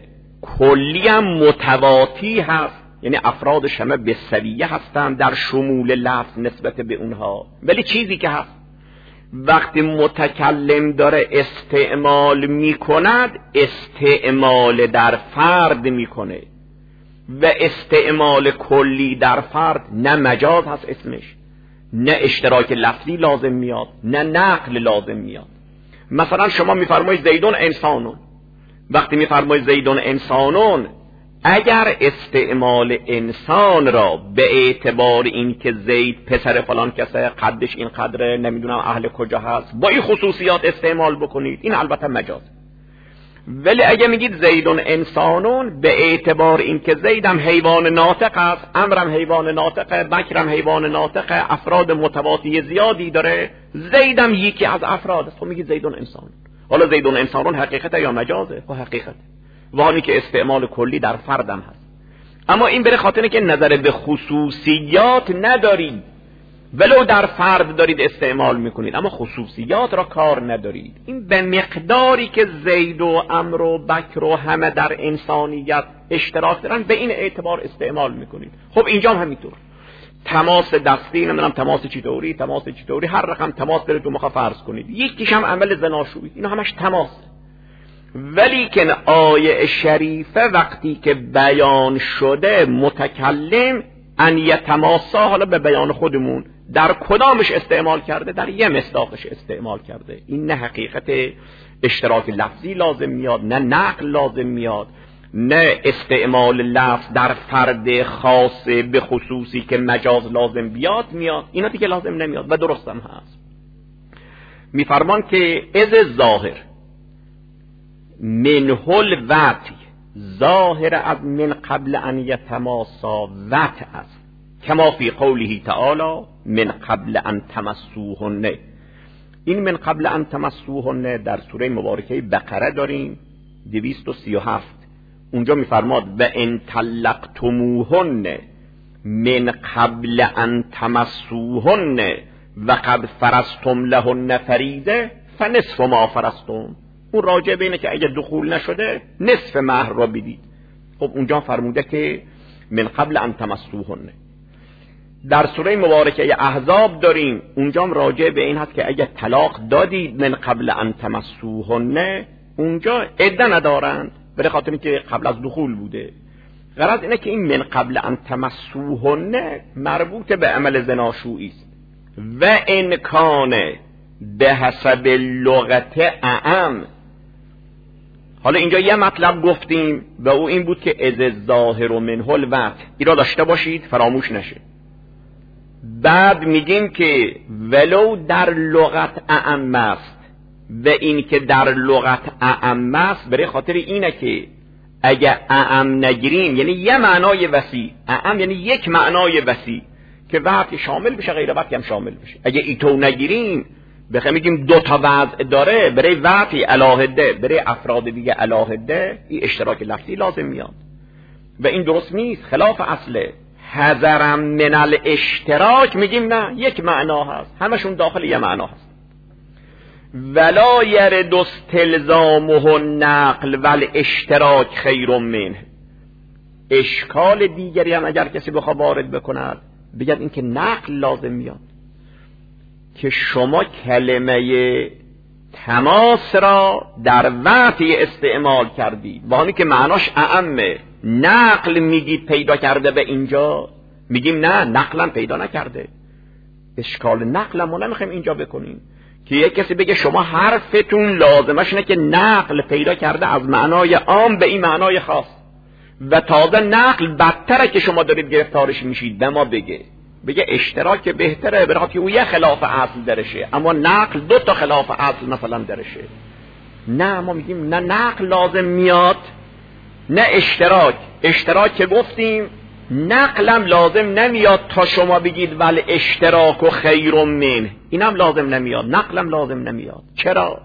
[SPEAKER 1] کلی هم متواتی هست، یعنی افرادش همه به سویه هستن در شمول لفظ نسبت به اونها. ولی چیزی که هست وقتی متکلم داره استعمال میکند، استعمال در فرد میکنه و استعمال کلی در فرد نه مجاز هست اسمش، نه اشتراک لفظی لازم میاد، نه نقل لازم میاد. مثلا شما میفرمایید زیدون انسانون، وقتی میفرمایید زیدون انسانون، اگر استعمال انسان را به اعتبار این که زید پسر فلان کسه، قدش این قدره، نمیدونم اهل کجا هست، با این خصوصیات استعمال بکنید، این البته مجاز. ولی اگه میگید زیدون انسانون به اعتبار این که زیدم حیوان ناطق است، امرم حیوان ناطقه، بکرم حیوان ناطقه، افراد متواتی زیادی داره، زیدم یکی از افراد است، تو میگید زیدون انسان. حالا زیدون انسانون حقیقته یا مجازه؟ خب حقیقته، وانی که استعمال کلی در فردم هست. اما این برای خاطره که نظر به خصوصیات ندارید، ولو در فرد دارید استعمال میکنید اما خصوصیات را کار ندارید. این به مقداری که زید و عمرو و بکر و همه در انسانیت اشتراک دارن به این اعتبار استعمال میکنید. خب اینجا هم همینطور، تماس دستی، نمیدونم تماس چطوری، هر رقم تماس دارید تو مخا فرض کنید، یکیش هم عمل زناشویی، اینا همش تماس. ولی که آیه شریفه وقتی که بیان شده متکلم ان یتماسا، حالا به بیان خودمون در کدامش استعمال کرده؟ در یه مصداقش استعمال کرده. این نه حقیقت اشتراک لفظی لازم میاد، نه نقل لازم میاد، نه استعمال لفظ در فرد خاص به خصوصی که مجاز لازم بیاد میاد، اینا دیگه لازم نمیاد و درست هم هست. میفرمان که از ظاهر منهل وطی، ظاهر از من قبل ان یتماسا وطع است، کما فی قوله تعالی من قبل ان تمسوهن. این من قبل ان تمسوهن در سوره مبارکه بقره داریم 237، اونجا میفرماد و ان طلقتموهن من قبل ان تمسوهن و قد فرضتم لهن فریضه فنصف ما فرضتم. اون راجع به اینه که اگه دخول نشده نصف مهر را بدید. خب اونجا فرموده که من قبل ان تمسوهن. در سوره مبارکه احزاب داریم، اونجا راجع به این هست که اگه طلاق دادید من قبل ان تمسوهن، اونجا عده ندارند برای خاطر اینکه قبل از دخول بوده. غرض اینه که این من قبل ان تمسوهن مربوط به عمل زناشویی است و ان کان به حسب لغت اعم. حالا اینجا یه مطلب گفتیم و او این بود که از ظاهر و منه الوطع، این را داشته باشید فراموش نشه. بعد میگیم که ولو در لغت اعم است و این که در لغت اعم است برای خاطر اینه که اگه اعم نگیریم یعنی یه معنای وسیع، اعم یعنی یک معنای وسیع که وقتی شامل بشه غیر وقتی هم شامل بشه. اگه ایتو نگیریم بخوام میگیم دو تا وضع داره، برای وقتی علاهده برای افراد دیگه علاهده، این اشتراک لفظی لازم میاد و این درست نیست، خلاف اصله. حذرم من الاشتراک میگیم نه، یک معنا هست، همشون داخل یه معنا هست. ولا یرد استلزامه النقل والاشتراک خیر منه. اشکال دیگری هم اگر کسی بخواد وارد بکند بگید این که نقل لازم میاد، که شما کلمه تماس را در وقتی استعمال کردید با همین که معناش اعمه، نقل میگید پیدا کرده به اینجا، میگیم نه نقلم پیدا نکرده. اشکال نقلم ما نمیخوایم اینجا بکنیم که یک کسی بگه شما حرفتون لازمش اینه که نقل پیدا کرده از معنای عام به این معنای خاص و تازه نقل بدتره که شما دارید گرفتارش میشید. به ما بگه اشتراک بهتره برای که او یه خلاف اصل درشه، اما نقل دو تا خلاف اصل مثلا درشه. نه، ما میگیم نه نقل لازم میاد نه اشتراک که گفتیم نقلم لازم نمیاد تا شما بگید ول اشتراک و خیر منه، اینم لازم نمیاد، نقلم لازم نمیاد. چرا؟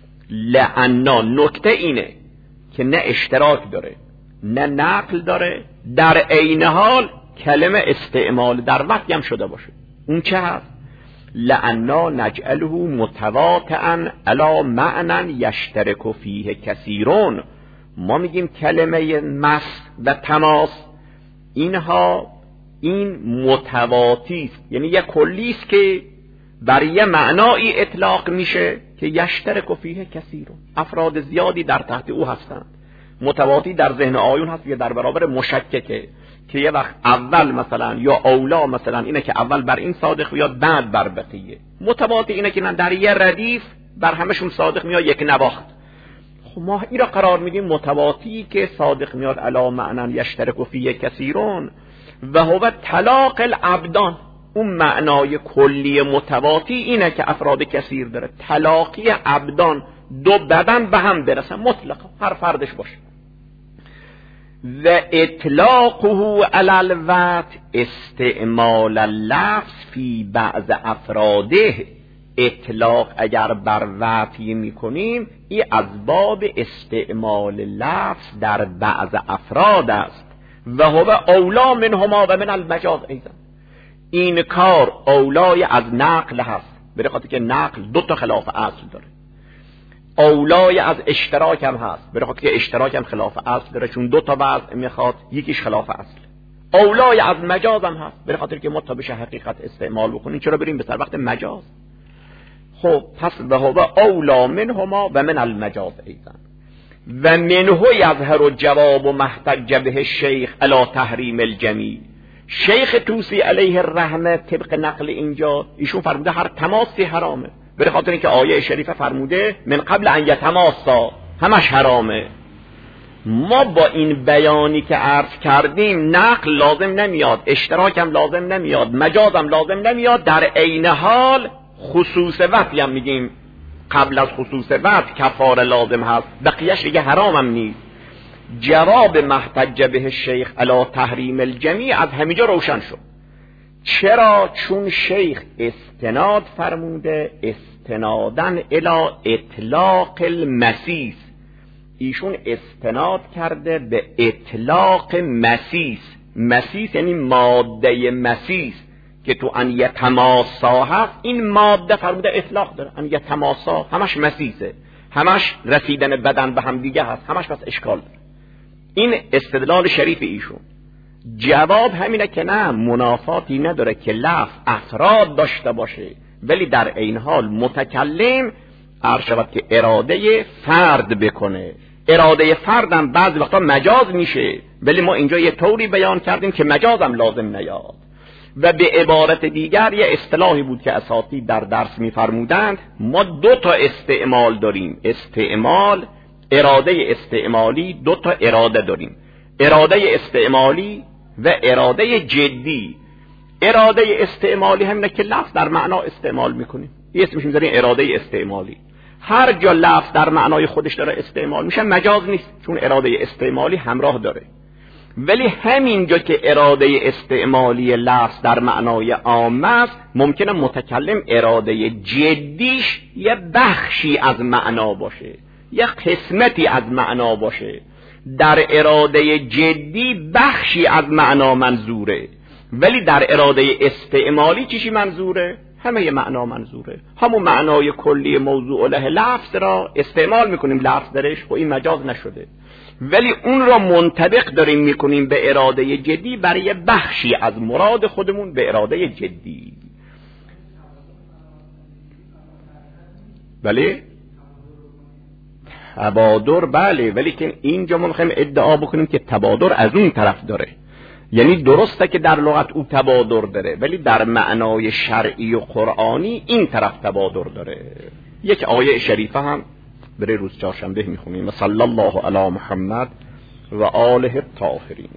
[SPEAKER 1] لعنا نکته اینه که نه اشتراک داره نه نقل داره، در عین حال کلمه استعمال در وقتی هم شده باشه. اون چه هست؟ لعنا نجعله متواطئا علی معنی یشترک فیه کثیرون. ما میگیم کلمه مس و تماس اینها این متواطی است، یعنی یک کلی است که بر یه معنایی اطلاق میشه که یشترک فیه کثیرون، افراد زیادی در تحت او هستند. متواطی در ذهن آیون هست یا در برابر مشککه که یه وقت اول مثلا یا اولا مثلا اینه که اول بر این صادق بیاد بعد بر بقیه. متواطی اینه که در یه ردیف بر همشون صادق میاد یک نواخت. خب ما این را قرار میدیم متواطی که صادق میاد علی معنی یشترک فیه کثیرون و هو طلاق الابدان. اون معنای کلی متواطی اینه که افراد کثیر داره، طلاقی ابدان، دو بدن به هم برسن مطلقا، هر فردش باشه. و اطلاقه علی الوقت استعمال اللفظ فی بعض افراده. اطلاق اگر بر وقتی میکنیم این از باب استعمال لفظ در بعض افراد است و هو اولا منهما و من المجاز ایضا. این کار اولای از نقل هست، به خاطر که نقل دو تا خلاف اصل داره. اولای از اشتراک هم هست، به خاطر که اشتراک هم خلاف اصل داره، چون دو تا وضع میخواد، یکیش خلاف اصل. اولای از مجاز هم هست، به خاطر که مطابق حقیقت استعمال بکنیم، چرا بریم به سر وقت مجاز؟ خب پس و هو اولا منهما و من المجاز ایضا. و منه یظهر جواب و محتج به الشیخ علی تحریم الجمیع. شیخ توسی علیه الرحمه طبق نقل اینجا ایشون فرموده هر تماسی حرامه، به خاطر اینکه آیه شریفه فرموده من قبل ان یتماسا، همش حرامه. ما با این بیانی که عرض کردیم نقل لازم نمیاد، اشتراک هم لازم نمیاد، مجاز هم لازم نمیاد، در عین حال خصوص وقتی هم میگیم قبل از خصوص وقت کفاره لازم هست، بقیهش دیگه حرام هم نیست. جواب محتج به الشیخ علی تحریم الجمیع از همینجا روشن شد. چرا؟ چون شیخ استناد فرموده استنادن الی اطلاق المسیس. ایشون استناد کرده به اطلاق مسیس. مسیس یعنی ماده مسیس که تو ان یتماسا هست، این ماده فرموده اطلاق داره. ان یتماسا همش مسیسه، همش رسیدن بدن به هم دیگه هست، همش بس اشکال داره. این استدلال شریف ایشون. جواب همینه که نه، منافاتی نداره که لفظ افراد داشته باشه ولی در عین حال متکلم عرض شود که اراده فرد بکنه. اراده فردم بعضی وقتا مجاز میشه، ولی ما اینجا یه طوری بیان کردیم که مجازم لازم نیاد. و به عبارت دیگر یه اصطلاحی بود که اساتید در درس میفرمودند، ما دو تا استعمال داریم. استعمال، اراده استعمالی، دو تا اراده داریم، اراده استعمالی و اراده جدی. اراده استعمالی همینه که لفظ در معنا استعمال میکنیم، یه اسمش میذاریم اراده استعمالی. هر جا لفظ در معنای خودش داره استعمال میشه مجاز نیست، چون اراده استعمالی همراه داره. ولی همینجا که اراده استعمالی لفظ در معنای عامه است، ممکنه متکلم اراده جدیش یه بخشی از معنا باشه، یه قسمتی از معنا باشه. در اراده جدی بخشی از معنا منظوره، ولی در اراده استعمالی چیشی منظوره؟ همه معنا منظوره. همون معنای کلی موضوع له لفظ را استعمال میکنیم لفظ درش، خب این مجاز نشده، ولی اون را منطبق داریم میکنیم به اراده جدی برای بخشی از مراد خودمون به اراده جدی. بله تبادر، بله، ولی که اینجا ما میخوایم ادعا بکنیم که تبادر از اون طرف داره. یعنی درسته که در لغت او تبادر داره، ولی در معنای شرعی و قرآنی این طرف تبادر داره. یک آیه شریفه هم برای روز چهارشنبه میخونیم: صلی الله علی محمد و آله الطاهرین.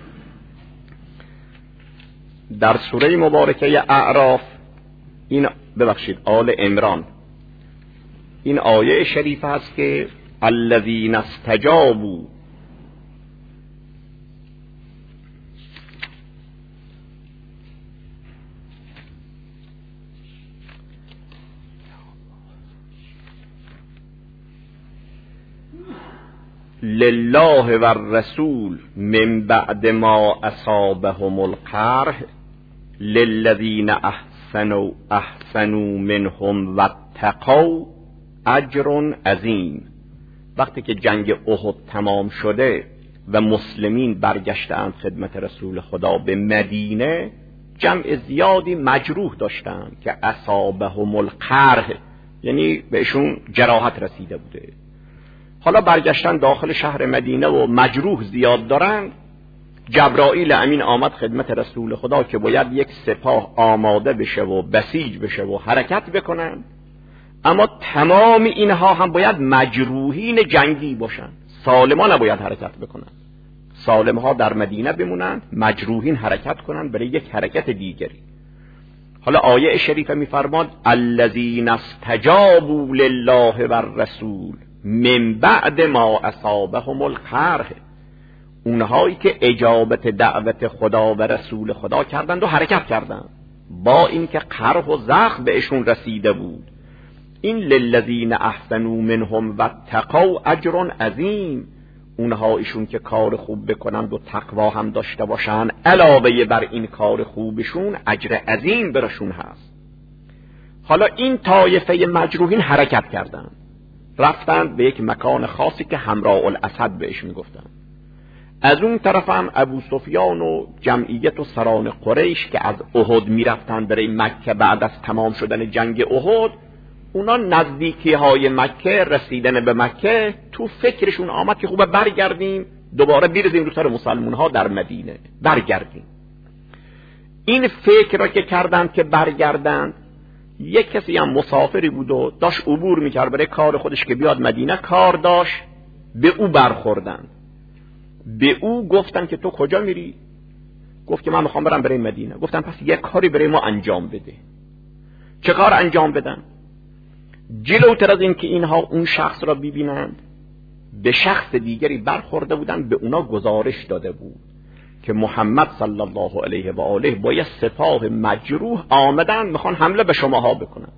[SPEAKER 1] در سوره مبارکه اعراف این آل عمران این آیه شریفه هست که الذین استجابوا لله و الرسول من بعد ما اصابهم القرح للذین احسنوا منهم واتقوا اجر عظیم. وقتی که جنگ احد تمام شده و مسلمین برگشتند خدمت رسول خدا به مدینه، جمع زیادی مجروح داشتند که اصابهم القرح، یعنی بهشون جراحت رسیده بوده. حالا برگشتن داخل شهر مدینه و مجروح زیاد دارن. جبرائیل امین آمد خدمت رسول خدا که باید یک سپاه آماده بشه و بسیج بشه و حرکت بکنن، اما تمام اینها هم باید مجروحین جنگی باشن، سالما نباید حرکت بکنن. سالمها در مدینه بمونن، مجروحین حرکت کنن برای یک حرکت دیگری. حالا آیه شریفه میفرماد الذین استجابوا لله و الرسول من بعد ما اصابهم القرح، اونهایی که اجابت دعوت خدا و رسول خدا کردند و حرکت کردند با اینکه قرح و زخم بهشون رسیده بود. این للذین احسنوا منهم واتقوا اجر عظیم، اونها ایشون که کار خوب بکنند و تقوا هم داشته باشن، علاوه بر این کار خوبشون اجر عظیم برشون هست. حالا این طایفه مجروحین حرکت کردند، رفتند به یک مکان خاصی که حمراء الاسد بهش میگفتن. از اون طرف هم ابو سفیان و جمعیت و سران قریش که از احد میرفتند برای مکه بعد از تمام شدن جنگ احد، اونا نزدیکی های مکه، رسیدن به مکه، تو فکرشون آمد که خوبه برگردیم دوباره بیرزیم رو سر مسلمون ها در مدینه، برگردیم. این فکر را که کردند که برگردند، یک کسی هم مسافری بود و داشت عبور میکرد برای کار خودش که بیاد مدینه، کار داشت، به او برخوردن. به او گفتن که تو کجا میری؟ گفت که من میخوام برم برای مدینه. گفتن پس یک کاری برای ما انجام بده. چه کار انجام بدن؟ جلوتر از این که اینها اون شخص را ببینند، به شخص دیگری برخورده بودن، به اونا گزارش داده بود که محمد صلی الله علیه و آله با یه سپاه مجروح آمدن، میخوان حمله به شماها بکنن.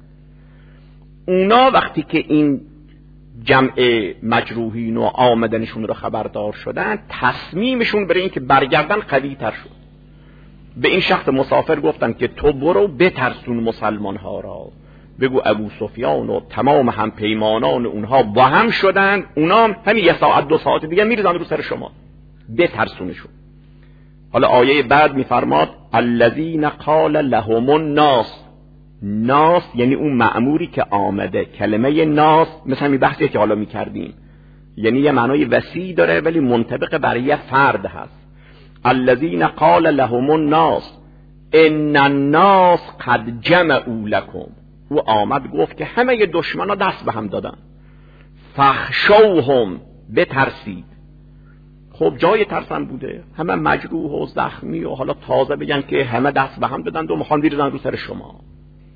[SPEAKER 1] اونا وقتی که این جمع مجروحین و آمدنشون رو خبردار شدن، تصمیمشون برای این که برگردن قوی تر شد. به این شخص مسافر گفتن که تو برو بترسون مسلمان ها را، بگو ابو سفیان و تمام هم پیمانان اونها با هم شدن، اونا همین یه ساعت دو ساعت دیگه میریزن رو سر شما، بترسونشون. حالا آیه بعد میفرماد الذین قال لهم الناس، ناس یعنی اون مأموری که آمده. کلمه ناس مثل همین بحثی که حالا میکردیم، یعنی یه معنای وسیع داره ولی منطبق برای یه فرد هست. الذین قال لهم الناس ان الناس قد جمعوا لكم، او آمد گفت که همه دشمنا دست به هم دادن، فخشوهم، بترسید. خب جای ترسن بوده، همه مجروح و زخمی و حالا تازه بگن که همه دست به هم دادن و میخوان بریزن رو سر شما.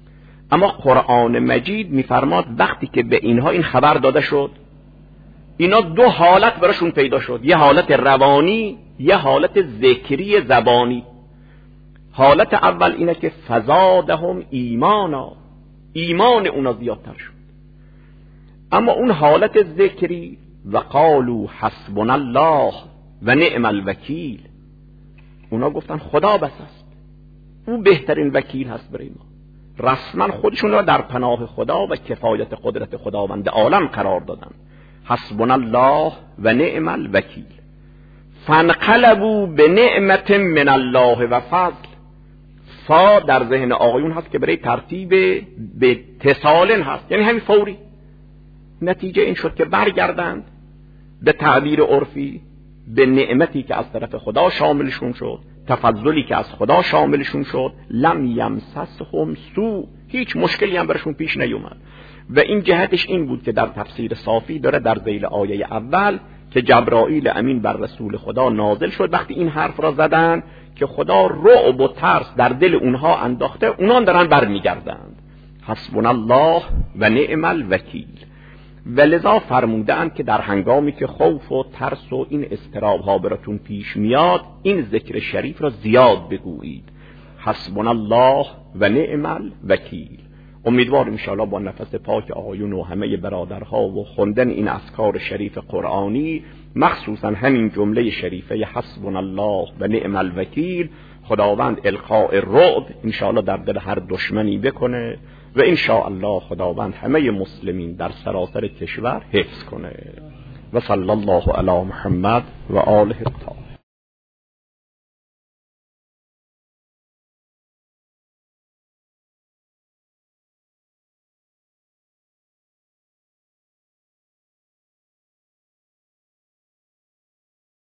[SPEAKER 1] اما قرآن مجید میفرماد وقتی که به اینها این خبر داده شد، اینا دو حالت براشون پیدا شد، یه حالت روانی، یه حالت ذکری زبانی. حالت اول اینه که فزادهم ایمانا، ایمان اونا زیادتر شد. اما اون حالت ذکری و قالوا حسبنا الله و نعم الوکیل، اونا گفتن خدا بس است، او بهترین وکیل هست برای ما. رسما خودشون را در پناه خدا و کفایت قدرت خداوند عالم قرار دادن. حسبنا الله و نعم الوکیل. فانقلبوا بنعمت من الله و فضل. فا در ذهن آقایون هست که برای ترتیب به اتصالن هست، یعنی همین فوری. نتیجه این شد که برگردند به تعبیر عرفی به نعمتی که از طرف خدا شاملشون شد، تفضلی که از خدا شاملشون شد. لم یمسسهم سو، هیچ مشکلی هم برشون پیش نیومد. و این جهتش این بود که در تفسیر صافی داره در ذیل آیه اول که جبرائیل امین بر رسول خدا نازل شد وقتی این حرف را زدن که خدا رعب و ترس در دل اونها انداخته، اونها دارن برمیگردند. حسبنا الله و نعم الوکیل. ولذا فرمودند که در هنگامی که خوف و ترس و این اضطراب ها براتون پیش میاد، این ذکر شریف را زیاد بگویید. حسبنا الله و نعم الوکیل. امیدوارم انشاءالله با نفس پاک آقایون و همه برادرها و خوندن این اذکار شریف قرآنی، مخصوصا همین جمله شریفه حسبنا الله و نعم الوکیل، خداوند القاء رعب انشاءالله در دل هر دشمنی بکنه و انشاءالله خداوند همه مسلمین در سراسر کشور حفظ کنه. و صلی الله علی محمد و آله الطاهرین.